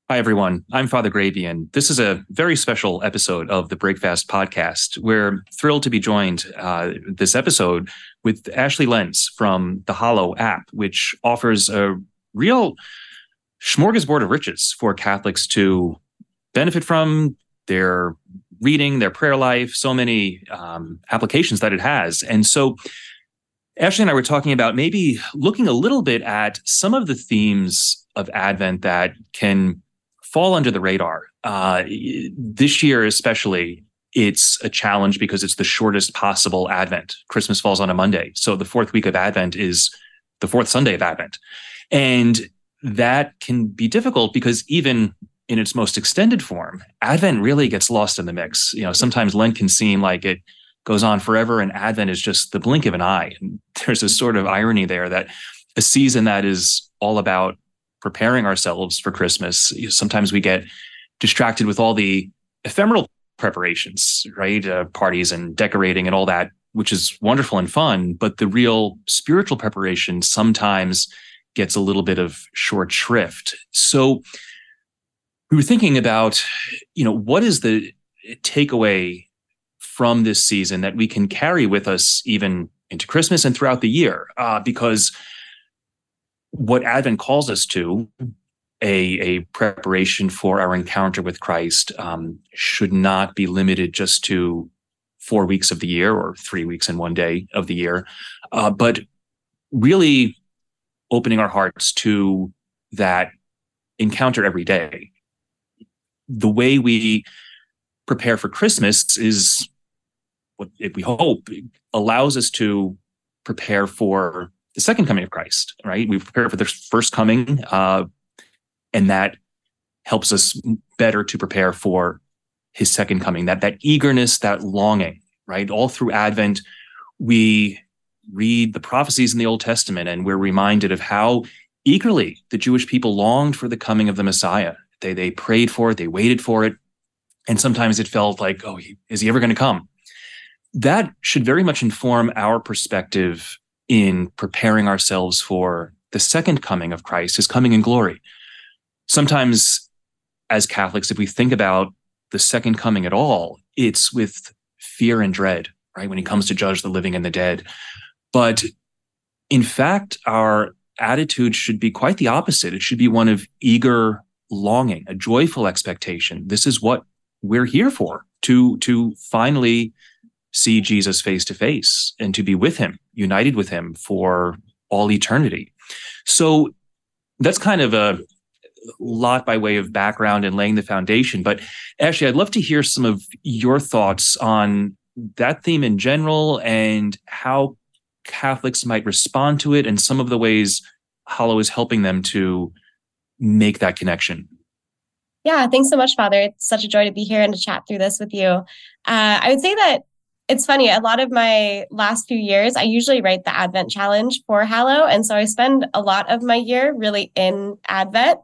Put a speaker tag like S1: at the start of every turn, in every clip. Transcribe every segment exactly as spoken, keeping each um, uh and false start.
S1: Hi, everyone. I'm Father Gravy, and this is a very special episode of the Breakfast podcast. We're thrilled to be joined uh, this episode with Ashley Lenz from the Hallow app, which offers a real smorgasbord of riches for Catholics to benefit from their reading, their prayer life, so many um, applications that it has. And so Ashley and I were talking about maybe looking a little bit at some of the themes of Advent that can fall under the radar. Uh, this year, especially, it's a challenge because it's the shortest possible Advent. Christmas falls on a Monday. So the fourth week of Advent is the fourth Sunday of Advent. And that can be difficult because even in its most extended form, Advent really gets lost in the mix. You know, sometimes Lent can seem like it goes on forever and Advent is just the blink of an eye. And there's a sort of irony there that a season that is all about preparing ourselves for Christmas, sometimes we get distracted with all the ephemeral preparations, right? Uh, parties and decorating and all that, which is wonderful and fun. But the real spiritual preparation sometimes gets a little bit of short shrift. So we were thinking about, you know, what is the takeaway from this season that we can carry with us even into Christmas and throughout the year? Uh, because what Advent calls us to, a, a preparation for our encounter with Christ, um, should not be limited just to four weeks of the year or three weeks and one day of the year, uh, but really opening our hearts to that encounter every day. The way we prepare for Christmas is what, if we hope, allows us to prepare for the second coming of Christ, right? We prepare for the first coming, uh, and that helps us better to prepare for his second coming, that that eagerness, that longing, right? All through Advent, we read the prophecies in the Old Testament, and we're reminded of how eagerly the Jewish people longed for the coming of the Messiah. They, they prayed for it, they waited for it, and sometimes it felt like, oh, is he ever going to come? That should very much inform our perspective in preparing ourselves for the second coming of Christ, his coming in glory. Sometimes, as Catholics, if we think about the second coming at all, it's with fear and dread, right? When he comes to judge the living and the dead. But in fact, our attitude should be quite the opposite. It should be one of eager longing, a joyful expectation. This is what we're here for, to, to finally see Jesus face to face and to be with him, united with him for all eternity. So that's kind of a lot by way of background and laying the foundation. But Ashley, I'd love to hear some of your thoughts on that theme in general and how Catholics might respond to it and some of the ways Hallow is helping them to make that connection.
S2: Yeah, thanks so much, Father. It's such a joy to be here and to chat through this with you. Uh, I would say that it's funny, a lot of my last few years, I usually write the Advent challenge for Hallow. And so I spend a lot of my year really in Advent.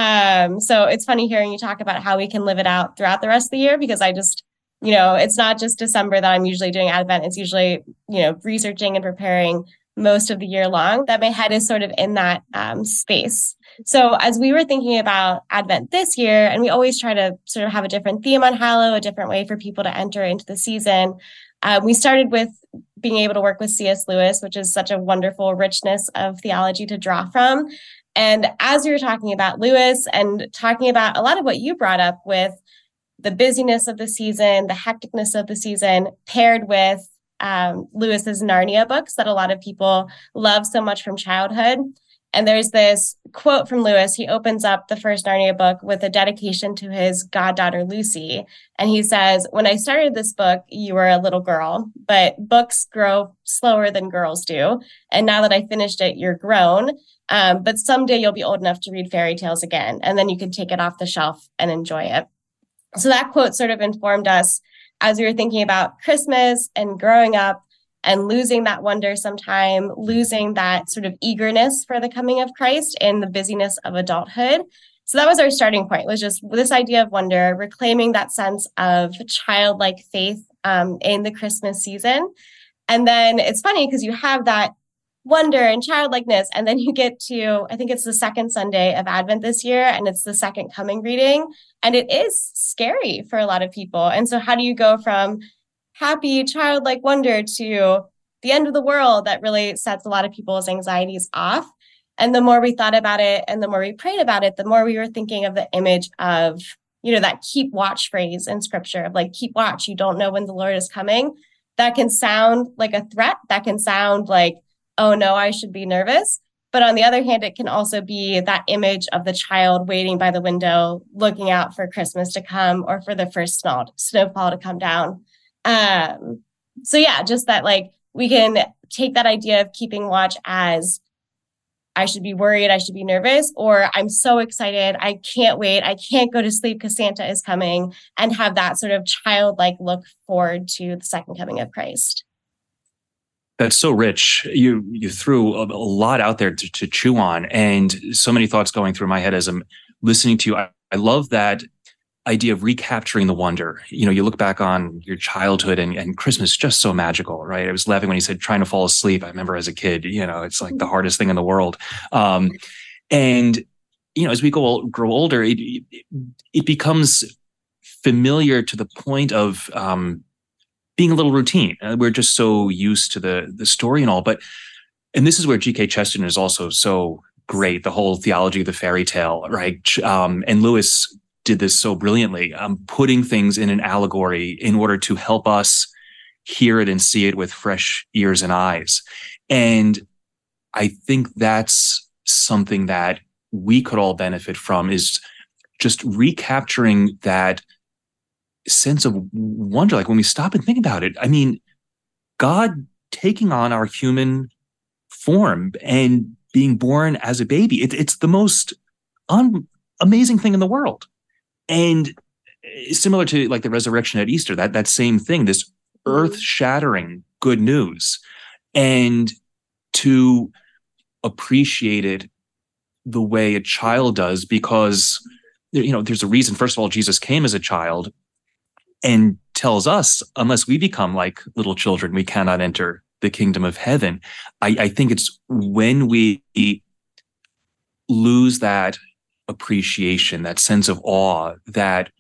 S2: Um, so it's funny hearing you talk about how we can live it out throughout the rest of the year, because I just, you know, it's not just December that I'm usually doing Advent. It's usually, you know, researching and preparing most of the year long, that my head is sort of in that um, space. So as we were thinking about Advent this year, and we always try to sort of have a different theme on Hallow, a different way for people to enter into the season, uh, we started with being able to work with C S Lewis, which is such a wonderful richness of theology to draw from. And as we were talking about Lewis and talking about a lot of what you brought up with the busyness of the season, the hecticness of the season, paired with um, Lewis's Narnia books that a lot of people love so much from childhood. And there's this quote from Lewis. He opens up the first Narnia book with a dedication to his goddaughter, Lucy. And he says, "When I started this book, you were a little girl, but books grow slower than girls do. And now that I finished it, you're grown. Um, but someday you'll be old enough to read fairy tales again, and then you can take it off the shelf and enjoy it." So that quote sort of informed us as we were thinking about Christmas and growing up and losing that wonder sometime, losing that sort of eagerness for the coming of Christ in the busyness of adulthood. So that was our starting point, was just this idea of wonder, reclaiming that sense of childlike faith um, in the Christmas season. And then it's funny because you have that wonder and childlikeness. And then you get to, I think it's the second Sunday of Advent this year, and it's the second coming reading. And it is scary for a lot of people. And so how do you go from happy childlike wonder to the end of the world? That really sets a lot of people's anxieties off. And the more we thought about it and the more we prayed about it, the more we were thinking of the image of, you know, that keep watch phrase in scripture of like, keep watch. You don't know when the Lord is coming. That can sound like a threat. That can sound like, oh no, I should be nervous. But on the other hand, it can also be that image of the child waiting by the window, looking out for Christmas to come or for the first snow, snowfall to come down. Um, so yeah, just that like we can take that idea of keeping watch as I should be worried, I should be nervous, or I'm so excited, I can't wait, I can't go to sleep because Santa is coming, and have that sort of childlike look forward to the second coming of Christ.
S1: That's so rich. You you threw a, a lot out there to, to chew on, and so many thoughts going through my head as I'm listening to you. I, I love that idea of recapturing the wonder. You know, you look back on your childhood and, and Christmas, just so magical, right? I was laughing when he said trying to fall asleep. I remember as a kid, you know, it's like the hardest thing in the world. Um, and, you know, as we go grow older, it, it, it becomes familiar to the point of um, being a little routine. Uh, we're just so used to the, the story and all. But, and this is where G K Chesterton is also so great, the whole theology of the fairy tale, right? Um, and Lewis did this so brilliantly, um, putting things in an allegory in order to help us hear it and see it with fresh ears and eyes. And I think that's something that we could all benefit from, is just recapturing that sense of wonder. Like when we stop and think about it, I mean, God taking on our human form and being born as a baby, it, it's the most un- amazing thing in the world. And similar to like the resurrection at Easter, that that same thing, this earth-shattering good news, and to appreciate it the way a child does, because you know there's a reason. First of all, Jesus came as a child and tells us, unless we become like little children, we cannot enter the kingdom of heaven. I, I think it's when we lose that appreciation, that sense of awe, that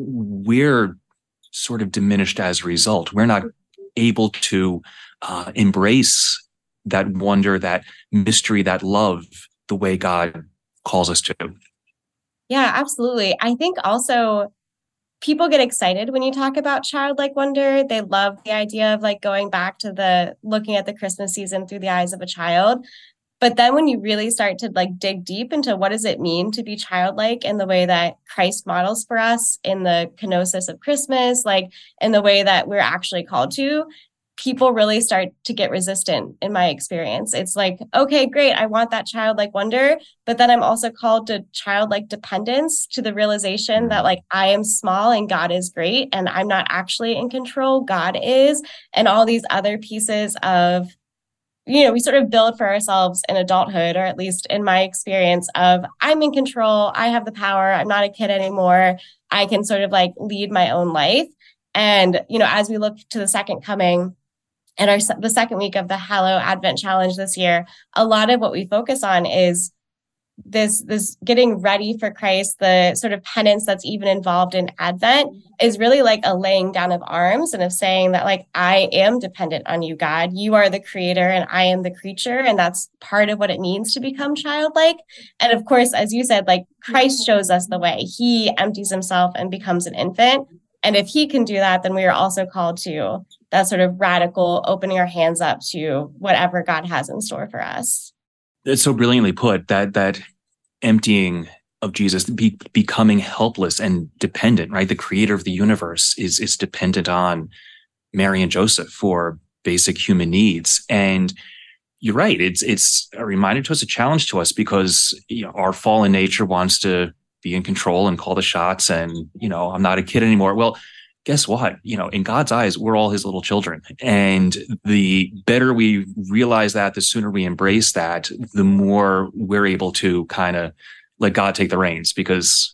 S1: we're sort of diminished as a result. We're not able to uh, embrace that wonder, that mystery, that love, the way God calls us to.
S2: Yeah, absolutely. I think also people get excited when you talk about childlike wonder. They love the idea of like going back to the looking at the Christmas season through the eyes of a child. But then when you really start to like dig deep into what does it mean to be childlike in the way that Christ models for us in the kenosis of Christmas, like in the way that we're actually called to, people really start to get resistant in my experience. It's like, okay, great. I want that childlike wonder, but then I'm also called to childlike dependence, to the realization that like I am small and God is great and I'm not actually in control. God is, and all these other pieces of, you know, we sort of build for ourselves in adulthood, or at least in my experience of I'm in control. I have the power. I'm not a kid anymore. I can sort of like lead my own life. And, you know, as we look to the second coming and our the second week of the Hallow Advent Challenge this year, a lot of what we focus on is this this getting ready for Christ. The sort of penance that's even involved in Advent is really like a laying down of arms and of saying that like I am dependent on you, God. You are the creator and I am the creature, and that's part of what it means to become childlike. And of course, as you said, like Christ shows us the way. He empties himself and becomes an infant. And if he can do that, then we are also called to that sort of radical opening our hands up to whatever God has in store for us.
S1: It's so brilliantly put, that that emptying of Jesus, be, becoming helpless and dependent, right? The creator of the universe is is dependent on Mary and Joseph for basic human needs. And you're right, it's it's a reminder to us, a challenge to us, because you know, our fallen nature wants to be in control and call the shots, and you know, I'm not a kid anymore. Well, guess what? You know, in God's eyes, we're all his little children. And the better we realize that, the sooner we embrace that, the more we're able to kind of let God take the reins, because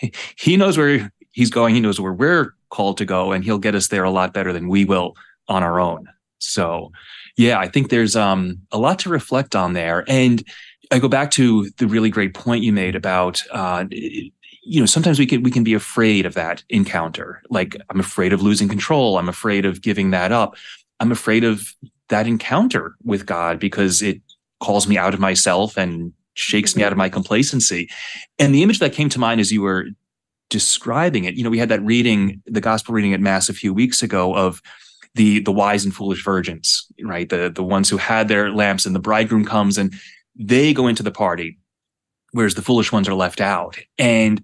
S1: he knows where he's going. He knows where we're called to go, and he'll get us there a lot better than we will on our own. So Yeah, I think there's um, a lot to reflect on there. And I go back to the really great point you made about, uh, you know, sometimes we can we can be afraid of that encounter. Like, I'm afraid of losing control. I'm afraid of giving that up. I'm afraid of that encounter with God because it calls me out of myself and shakes me out of my complacency. And the image that came to mind as you were describing it, you know, we had that reading, the gospel reading at Mass a few weeks ago of the the wise and foolish virgins, right? The the ones who had their lamps, and the bridegroom comes and they go into the party, whereas the foolish ones are left out. And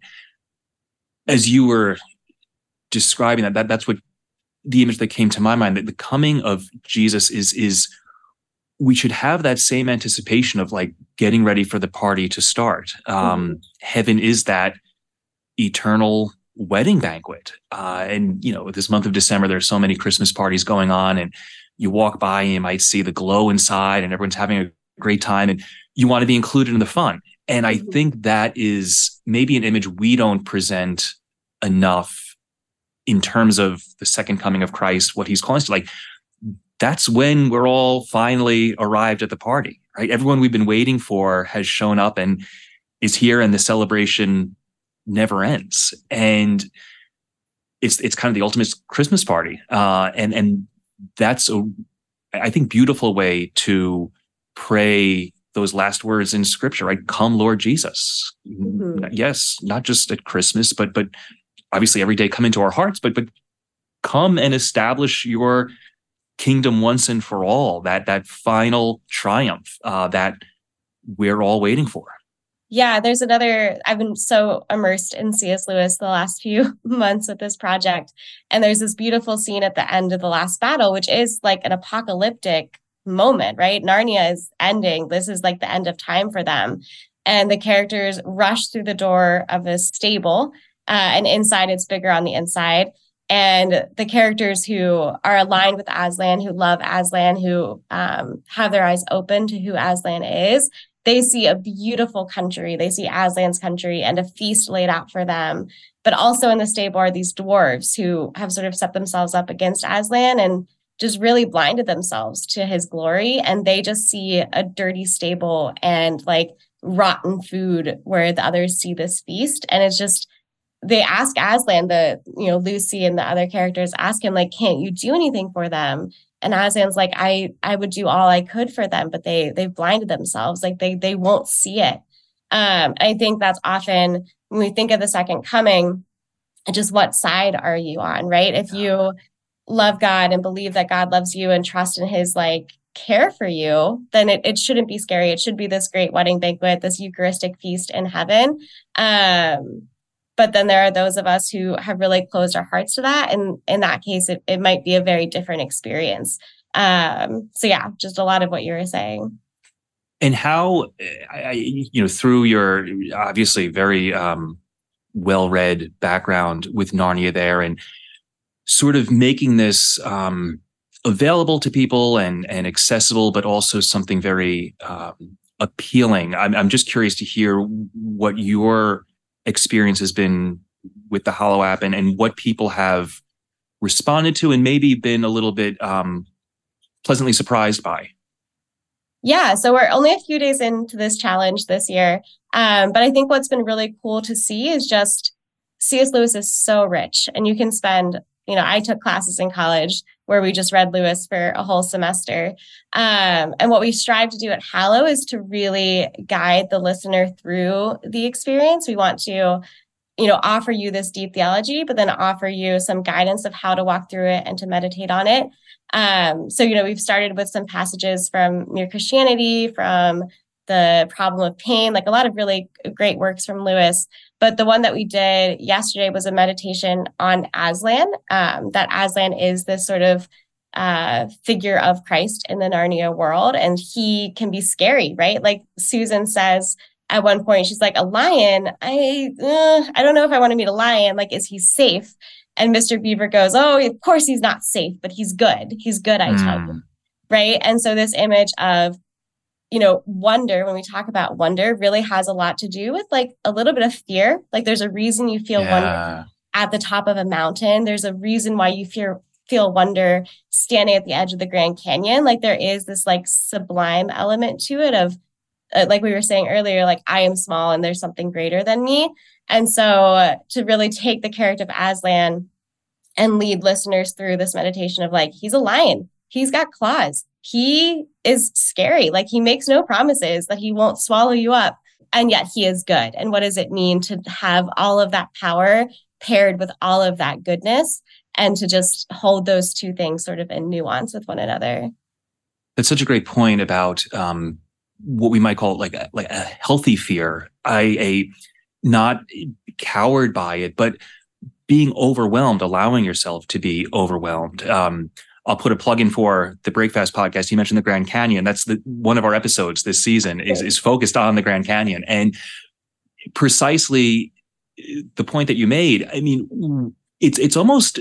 S1: as you were describing that, that that's what the image that came to my mind, that the coming of Jesus is is we should have that same anticipation of like getting ready for the party to start. Um, mm-hmm. Heaven is that eternal wedding banquet. Uh, and, you know, this month of December, there's so many Christmas parties going on, and you walk by and you might see the glow inside and everyone's having a great time and you want to be included in the fun. And I think that is maybe an image we don't present enough in terms of the second coming of Christ, what he's calling us to. Like, that's when we're all finally arrived at the party, right? Everyone we've been waiting for has shown up and is here, and the celebration never ends. And it's it's kind of the ultimate Christmas party. Uh, and and that's a, I think, beautiful way to pray those last words in Scripture, right? Come, Lord Jesus. Mm-hmm. Yes, not just at Christmas, but but obviously every day come into our hearts, but but come and establish your kingdom once and for all, that that final triumph uh, that we're all waiting for.
S2: Yeah, there's another, I've been so immersed in C S Lewis the last few months with this project. And there's this beautiful scene at the end of the last battle, which is like an apocalyptic moment, right? Narnia is ending. This is like the end of time for them. And the characters rush through the door of a stable, uh, and inside it's bigger on the inside. And the characters who are aligned with Aslan, who love Aslan, who um, have their eyes open to who Aslan is, they see a beautiful country. They see Aslan's country and a feast laid out for them. But also in the stable are these dwarves who have sort of set themselves up against Aslan and just really blinded themselves to his glory. And they just see a dirty stable and like rotten food where the others see this feast. And it's just, they ask Aslan, the, you know, Lucy and the other characters ask him, like, can't you do anything for them? And Aslan's like, I, I would do all I could for them, but they, they've blinded themselves. Like they, they won't see it. Um, I think that's often when we think of the second coming, just what side are you on, right? If you love God and believe that God loves you and trust in his like care for you, then it, it shouldn't be scary. It should be this great wedding banquet, this Eucharistic feast in heaven. Um, But then there are those of us who have really closed our hearts to that. And in that case, it, it might be a very different experience. Um, so yeah, just a lot of what you were saying.
S1: And how, I, you know, through your obviously very um, well-read background with Narnia there, and sort of making this um, available to people and, and accessible, but also something very um, appealing. I'm, I'm just curious to hear what your experience has been with the Hallow app, and, and what people have responded to and maybe been a little bit um, pleasantly surprised by.
S2: Yeah, so we're only a few days into this challenge this year. Um, but I think what's been really cool to see is just C S Lewis is so rich, and you can spend, you know, I took classes in college where we just read Lewis for a whole semester. Um, and what we strive to do at Hallow is to really guide the listener through the experience. We want to, you know, offer you this deep theology, but then offer you some guidance of how to walk through it and to meditate on it. Um, so, you know, we've started with some passages from Mere Christianity, from The Problem of Pain, like a lot of really great works from Lewis. But the one that we did yesterday was a meditation on Aslan, um, that Aslan is this sort of uh, figure of Christ in the Narnia world. And he can be scary, right? Like Susan says at one point, she's like, a lion, I, uh, I don't know if I want to meet a lion. Like, is he safe? And Mister Beaver goes, oh, of course he's not safe, but he's good. He's good, I tell
S1: Mm.
S2: you. Right. And so this image of, you know, wonder, when we talk about wonder, really has a lot to do with like a little bit of fear. Like there's a reason you feel
S1: Yeah.
S2: wonder at the top of a mountain. There's a reason why you fear feel wonder standing at the edge of the Grand Canyon. Like there is this like sublime element to it of, uh, like we were saying earlier, like I am small and there's something greater than me. And so uh, to really take the character of Aslan and lead listeners through this meditation of like, he's a lion, he's got claws, he is scary, like he makes no promises that he won't swallow you up, and yet he is good. And what does it mean to have all of that power paired with all of that goodness, and to just hold those two things sort of in nuance with one another?
S1: That's such a great point about um, what we might call like a, like a healthy fear. I a not coward by it, but being overwhelmed, allowing yourself to be overwhelmed. Um, I'll put a plug in for the Breakfast podcast. You mentioned the Grand Canyon. That's the one of our episodes this season is is focused on the Grand Canyon, and precisely the point that you made. I mean, it's it's almost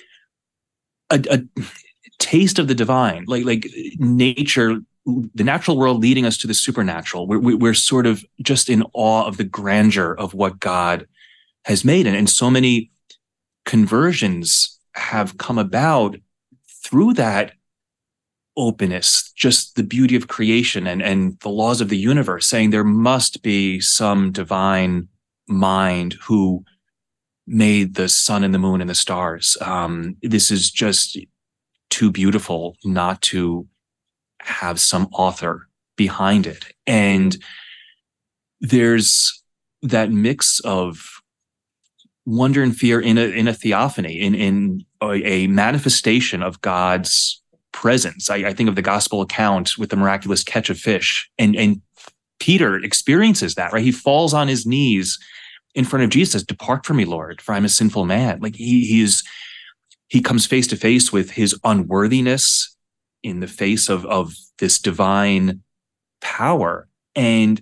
S1: a, a taste of the divine, like like nature, the natural world leading us to the supernatural. We're we're sort of just in awe of the grandeur of what God has made, and and so many conversions have come about through that openness, just the beauty of creation and, and the laws of the universe, saying there must be some divine mind who made the sun and the moon and the stars. Um, this is just too beautiful not to have some author behind it. And there's that mix of wonder and fear in a in a theophany, in in a, a manifestation of God's presence. I, I think of the gospel account with the miraculous catch of fish, and and Peter experiences that, right? He falls on his knees in front of Jesus, "Depart from me, Lord, for I'm a sinful man." Like he he is he comes face to face with his unworthiness in the face of of this divine power, and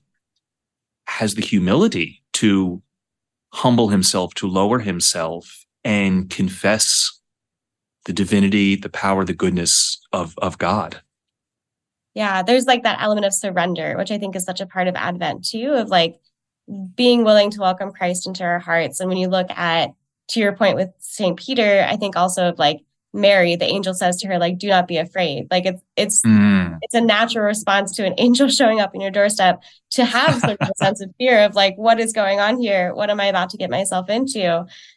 S1: has the humility to humble himself, to lower himself, and confess the divinity, the power, the goodness of, of God.
S2: Yeah, there's like that element of surrender, which I think is such a part of Advent too, of like being willing to welcome Christ into our hearts. And when you look at, to your point with Saint Peter, I think also of like Mary, the angel says to her, like, do not be afraid. Like it's it's mm. it's a natural response to an angel showing up in your doorstep to have sort of a sense of fear of like, what is going on here? What am I about to get myself into?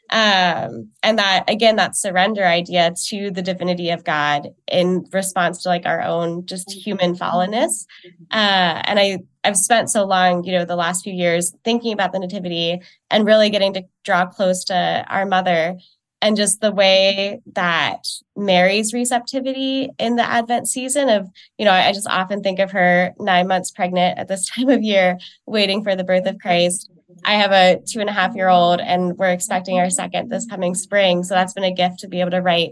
S2: Um, and that, again, that surrender idea to the divinity of God in response to like our own just human fallenness. Uh, and I, I've spent so long, you know, the last few years thinking about the Nativity and really getting to draw close to our mother. And just the way that Mary's receptivity in the Advent season of, you know, I just often think of her nine months pregnant at this time of year, waiting for the birth of Christ. I have a two and a half year old and we're expecting our second this coming spring. So that's been a gift to be able to write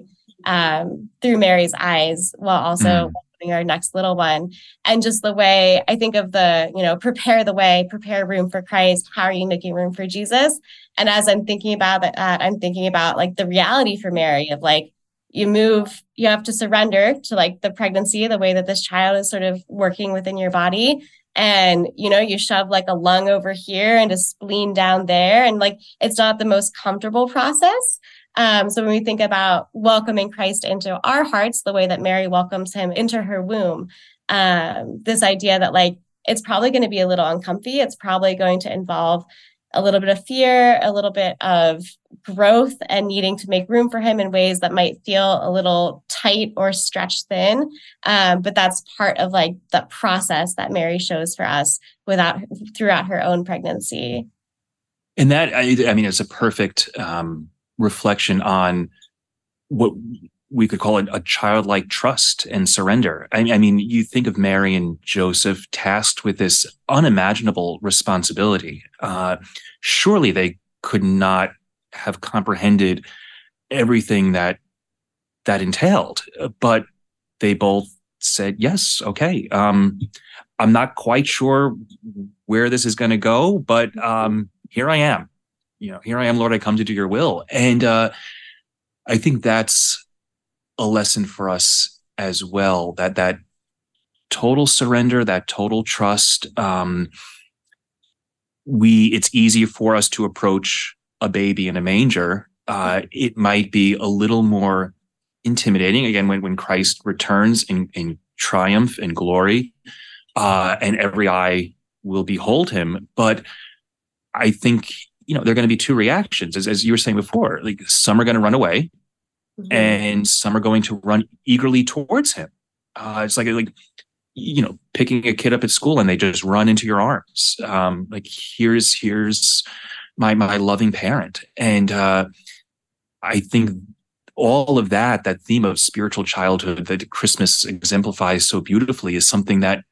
S2: um, through Mary's eyes while also mm. welcoming our next little one. And just the way I think of the, you know, prepare the way, prepare room for Christ. How are you making room for Jesus? And as I'm thinking about that, I'm thinking about like the reality for Mary of like, you move, you have to surrender to like the pregnancy, the way that this child is sort of working within your body. And, you know, you shove like a lung over here and a spleen down there. And like, it's not the most comfortable process. Um, so when we think about welcoming Christ into our hearts, the way that Mary welcomes him into her womb, um, this idea that like, it's probably going to be a little uncomfy. It's probably going to involve a little bit of fear, a little bit of growth, and needing to make room for him in ways that might feel a little tight or stretched thin. Um, but that's part of like the process that Mary shows for us without throughout her own pregnancy.
S1: And that, I, I mean, it's a perfect um, reflection on what we could call it a childlike trust and surrender. I, I mean, you think of Mary and Joseph tasked with this unimaginable responsibility. Uh, surely they could not have comprehended everything that that entailed, but they both said, yes, okay. Um, I'm not quite sure where this is going to go, but um, here I am. You know, here I am, Lord, I come to do your will. And uh, I think that's a lesson for us as well, that that total surrender, that total trust. Um, we it's easy for us to approach a baby in a manger. Uh, it might be a little more intimidating. Again, when, when Christ returns in, in triumph and glory, uh, and every eye will behold him. But I think, you know, there are going to be two reactions, as, as you were saying before. Like, some are going to run away, mm-hmm. and some are going to run eagerly towards him. Uh, it's like, like, you know, picking a kid up at school and they just run into your arms. Um, like, here's, here's my, my loving parent. And uh, I think all of that, that theme of spiritual childhood that Christmas exemplifies so beautifully, is something that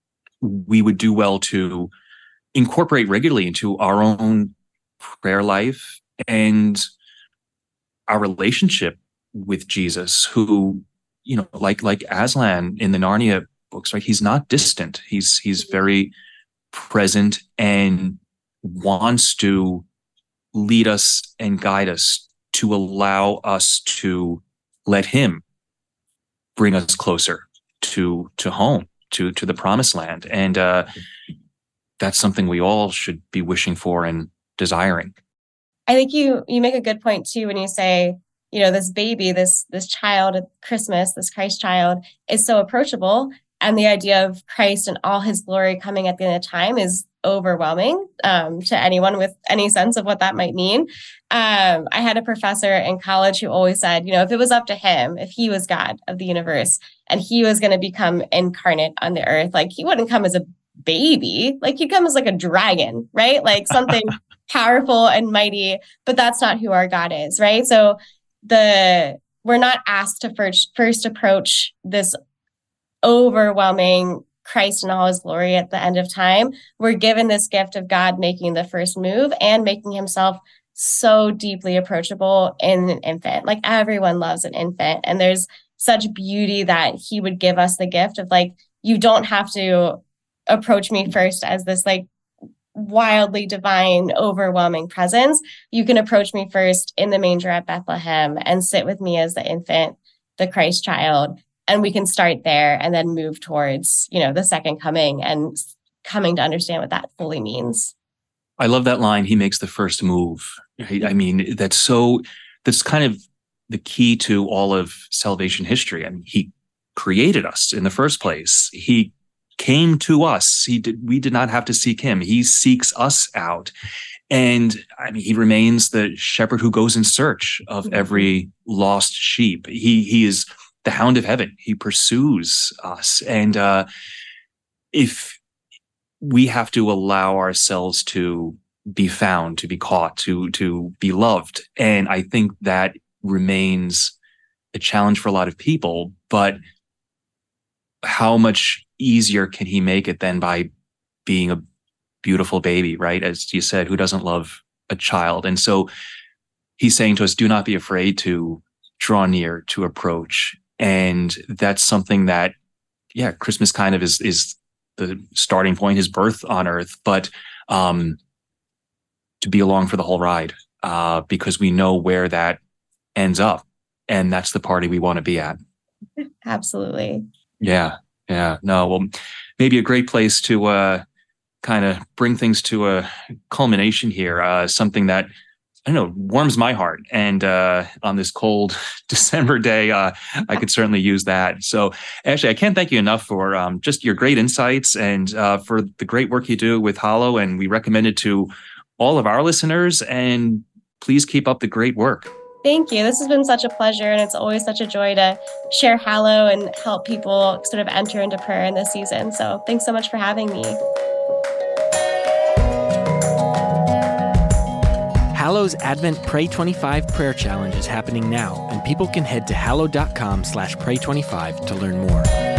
S1: we would do well to incorporate regularly into our own prayer life and our relationship with Jesus, who, you know, like, like Aslan in the Narnia books, right? He's not distant. He's, he's very present and wants to lead us and guide us, to allow us to let him bring us closer to, to home, to, to the promised land. And uh, that's something we all should be wishing for and desiring.
S2: I think you, you make a good point too, when you say, you know, this baby, this, this child at Christmas, this Christ child, is so approachable. And the idea of Christ and all his glory coming at the end of time is overwhelming um, to anyone with any sense of what that might mean. Um, I had a professor in college who always said, you know, if it was up to him, if he was God of the universe and he was going to become incarnate on the earth, like, he wouldn't come as a baby, like, he'd come as like a dragon, right? Like something powerful and mighty, but that's not who our God is, right? So the we're not asked to first, first approach this overwhelming Christ in all his glory at the end of time. We're given this gift of God making the first move and making himself so deeply approachable in an infant. Like, everyone loves an infant. And there's such beauty that he would give us the gift of, like, you don't have to approach me first as this like wildly divine, overwhelming presence. You can approach me first in the manger at Bethlehem and sit with me as the infant, the Christ child. And we can start there and then move towards, you know, the second coming and coming to understand what that fully means.
S1: I love that line. He makes the first move. Right? I mean, that's so, that's kind of the key to all of salvation history. I mean, he created us in the first place. He came to us. He did, we did not have to seek him. He seeks us out. And I mean, he remains the shepherd who goes in search of mm-hmm. every lost sheep. He, he is the hound of heaven. He pursues us. And uh, if we have to allow ourselves to be found, to be caught, to, to be loved. And I think that remains a challenge for a lot of people, but how much easier can he make it then by being a beautiful baby, right? As you said, who doesn't love a child? And so he's saying to us, do not be afraid to draw near, to approach. And that's something that, yeah, Christmas kind of is, is the starting point, his birth on earth, but um, to be along for the whole ride, uh, because we know where that ends up. And that's the party we want to be at.
S2: Absolutely.
S1: Yeah. Yeah. No, well, maybe a great place to uh, kind of bring things to a culmination here. Uh, something that, I don't know, warms my heart. And uh, on this cold December day, uh, I could certainly use that. So Ashley, I can't thank you enough for um, just your great insights and uh, for the great work you do with Hallow. And we recommend it to all of our listeners. And please keep up the great work.
S2: Thank you. This has been such a pleasure. And it's always such a joy to share Hallow and help people sort of enter into prayer in this season. So thanks so much for having me.
S3: Hallow's Advent Pray twenty-five prayer challenge is happening now, and people can head to hallow dot com slash pray twenty-five to learn more.